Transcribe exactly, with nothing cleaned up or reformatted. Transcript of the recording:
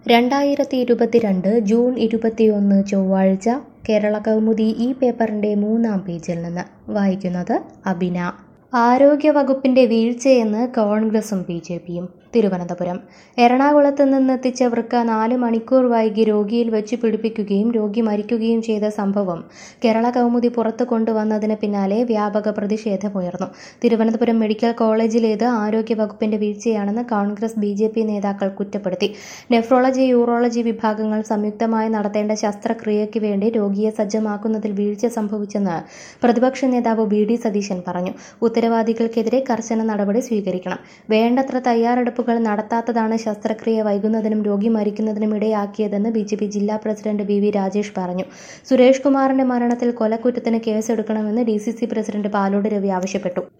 രണ്ടായിരത്തി ഇരുപത്തിരണ്ട് ജൂൺ ഇരുപത്തിയൊന്ന് ചൊവ്വാഴ്ച കേരള കൗമുദി ഈ പേപ്പറിന്റെ മൂന്നാം പേജിൽ നിന്ന് വായിക്കുന്നത് അബിന. ആരോഗ്യവകുപ്പിന്റെ വീഴ്ചയെന്ന് കോൺഗ്രസും ബി ജെ പിയും. തിരുവനന്തപുരം. എറണാകുളത്ത് നിന്നെത്തിച്ച വൃക്ക നാല് മണിക്കൂർ വൈകി രോഗിയിൽ വെച്ച് പിടിപ്പിക്കുകയും രോഗി മരിക്കുകയും ചെയ്ത സംഭവം കേരള കൗമുദി പുറത്തു കൊണ്ടുവന്നതിന് പിന്നാലെ വ്യാപക പ്രതിഷേധമുയർന്നു. തിരുവനന്തപുരം മെഡിക്കൽ കോളേജിലേത് ആരോഗ്യവകുപ്പിന്റെ വീഴ്ചയാണെന്ന് കോൺഗ്രസ് ബി ജെ പി നേതാക്കൾ കുറ്റപ്പെടുത്തി. നെഫ്രോളജി യൂറോളജി വിഭാഗങ്ങൾ സംയുക്തമായി നടത്തേണ്ട ശസ്ത്രക്രിയയ്ക്ക് വേണ്ടി രോഗിയെ സജ്ജമാക്കുന്നതിൽ വീഴ്ച സംഭവിച്ചെന്ന് പ്രതിപക്ഷ നേതാവ് വി ഡി സതീശൻ പറഞ്ഞു. ഉത്തരവാദികൾക്കെതിരെ കർശന നടപടി സ്വീകരിക്കണം. വേണ്ടത്ര തയ്യാറെടുപ്പ് നടത്താത്തതാണ് ശസ്ത്രക്രിയ വൈകുന്നതിനും രോഗി മരിക്കുന്നതിനും ഇടയാക്കിയതെന്ന് ബി ജെ പി ജില്ലാ പ്രസിഡന്റ് വി വി രാജേഷ് പറഞ്ഞു. സുരേഷ് കുമാറിന്റെ മരണത്തിൽ കൊലക്കുറ്റത്തിന് കേസെടുക്കണമെന്ന് D C C president Palode Ravi ആവശ്യപ്പെട്ടു.